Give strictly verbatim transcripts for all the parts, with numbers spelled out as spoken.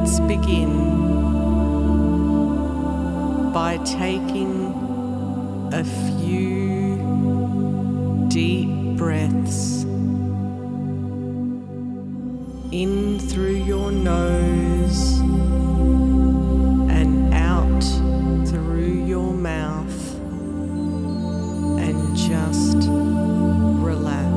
let's begin by taking a few deep breaths in through your nose and out through your mouth, and just relax.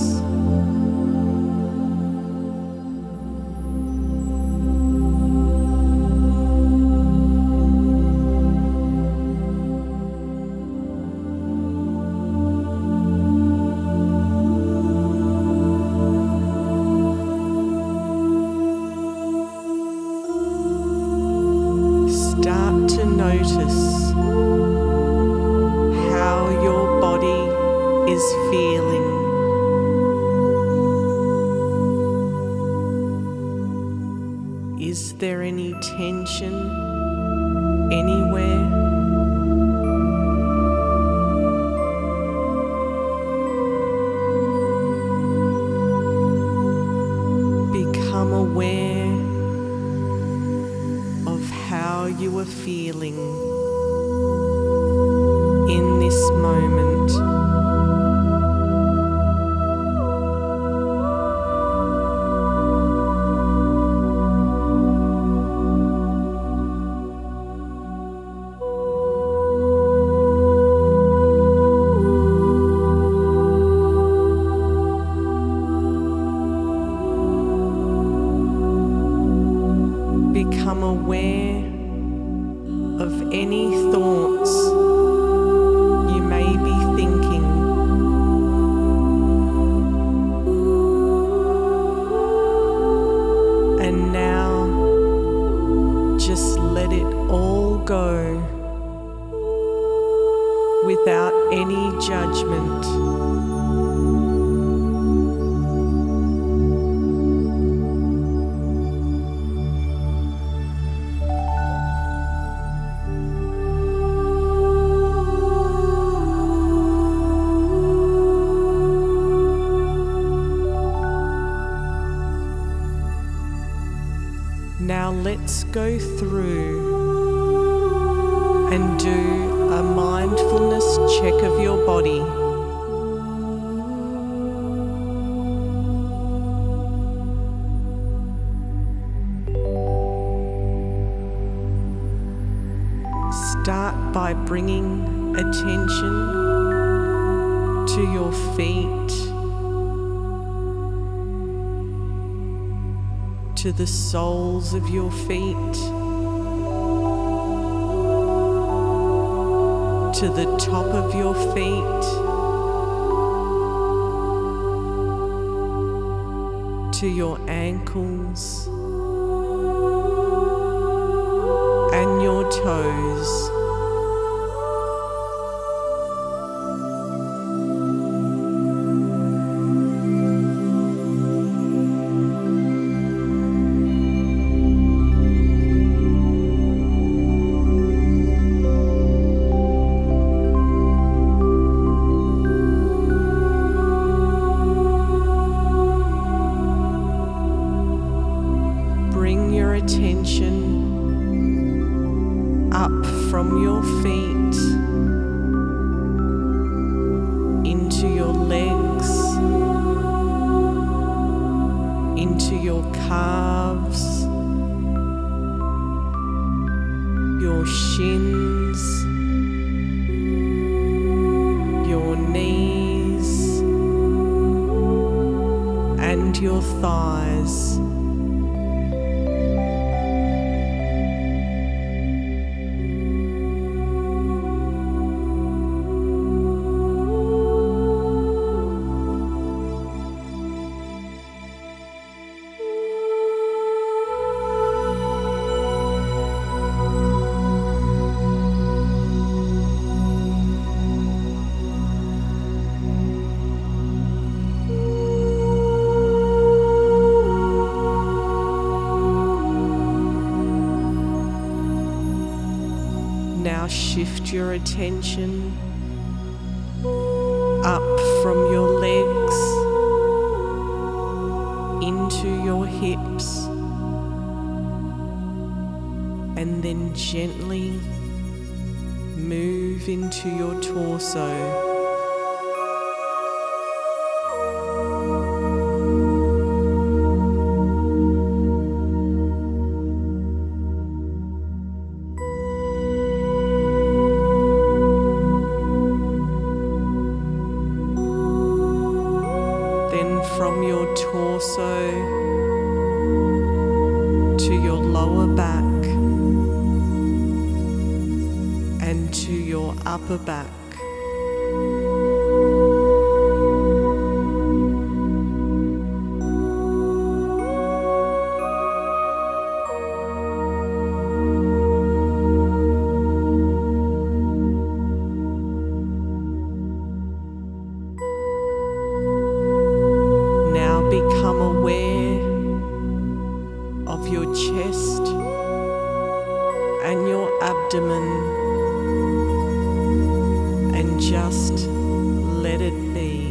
Start to notice how your body is feeling. Is there any tension anywhere? Become aware of how you are feeling in this moment. Become aware of any thoughts you may be thinking. And now just let it all go without any judgment. Now let's go through and do a mindfulness check of your body. Start by bringing attention to your feet, to the soles of your feet, to the top of your feet, to your ankles and your toes. Bring your attention up from your feet into your legs, into your calves, your shins, your knees, and your thighs. Now shift your attention up from your legs into your hips, and then gently move into your torso. Then from your torso to your lower back and to your upper back. Now become aware of your chest and your abdomen, and just let it be.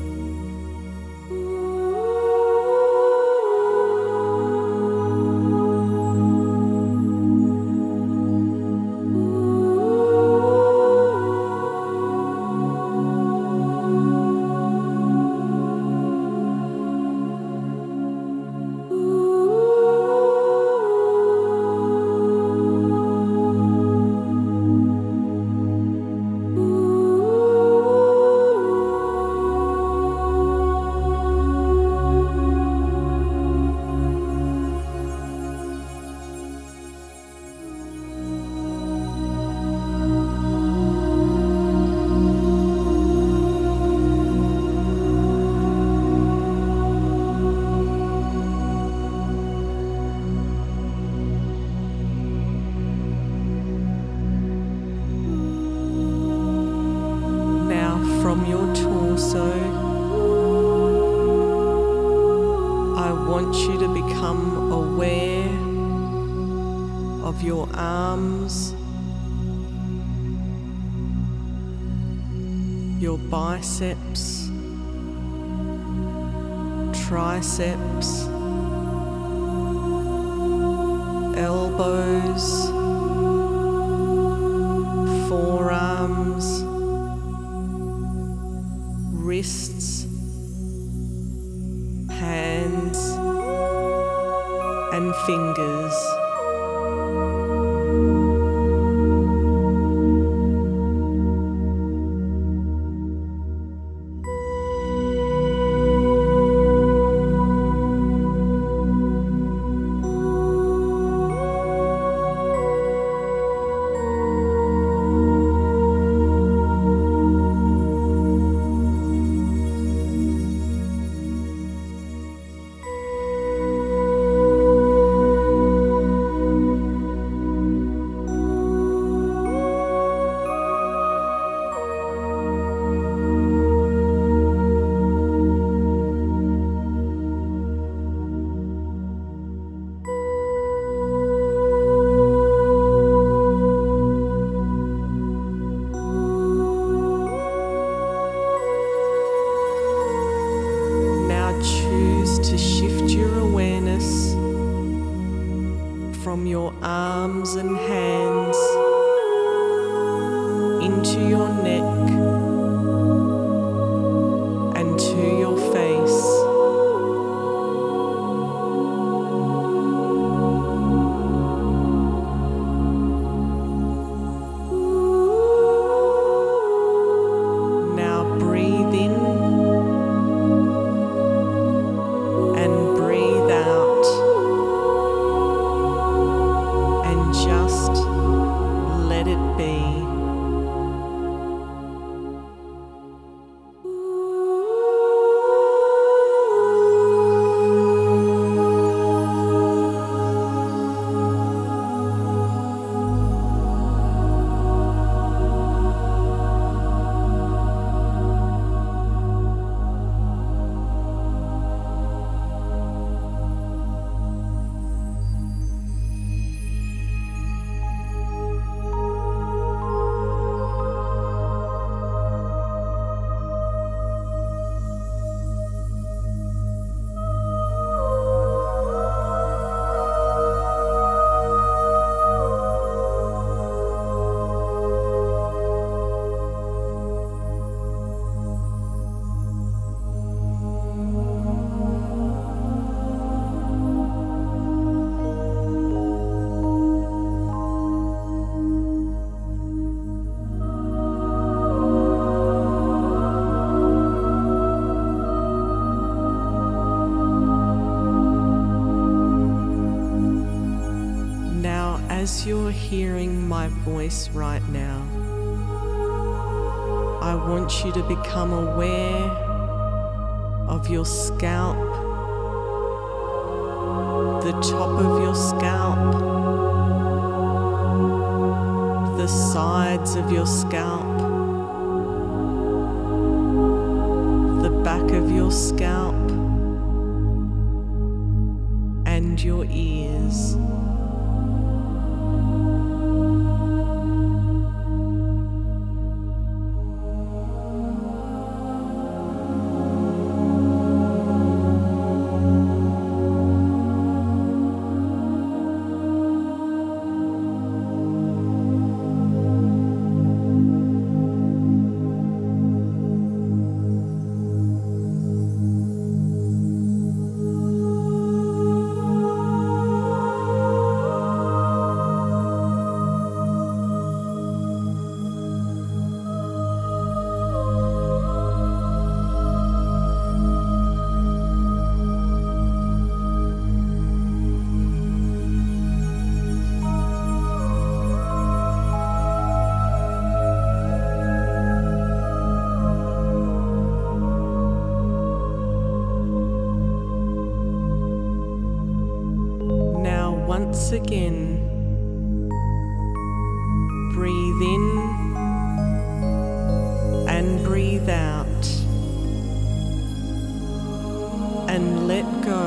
From your torso, I want you to become aware of your arms, your biceps, triceps, elbows, forearms, wrists, hands, and fingers. Choose to shift your awareness from your arms and hands into your neck and to your face. Now breathe in and breathe out, and just let it be. as you're hearing my voice right now, I want you to become aware of your scalp, the top of your scalp, the sides of your scalp, the back of your scalp, and your ears. Once again, breathe in and breathe out, and let go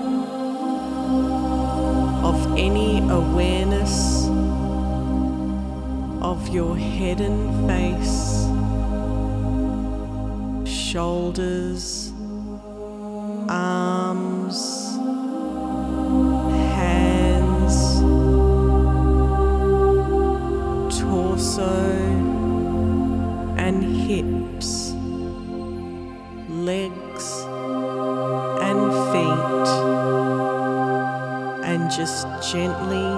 of any awareness of your head and face, shoulders, arms, and hips, legs and feet, and just gently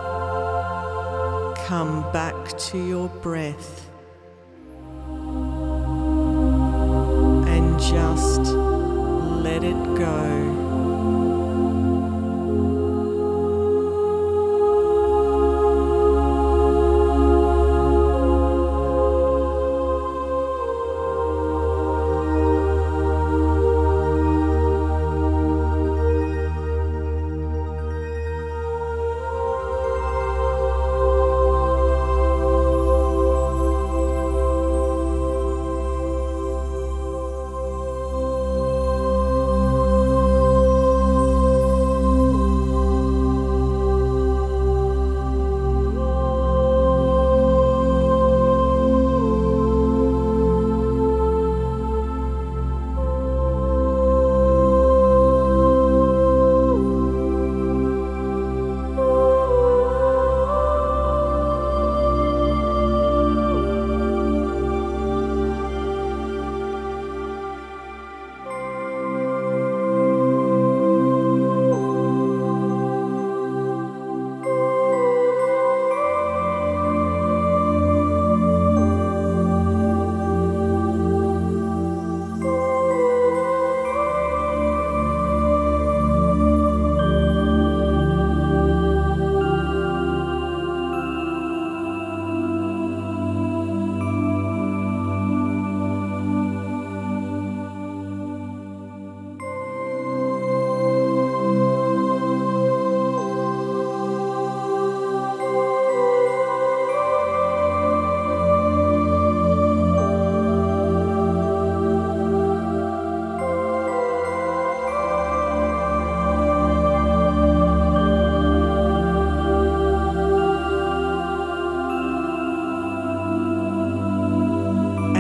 come back to your breath and just let it go.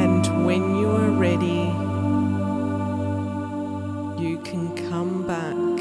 When you are ready, you can come back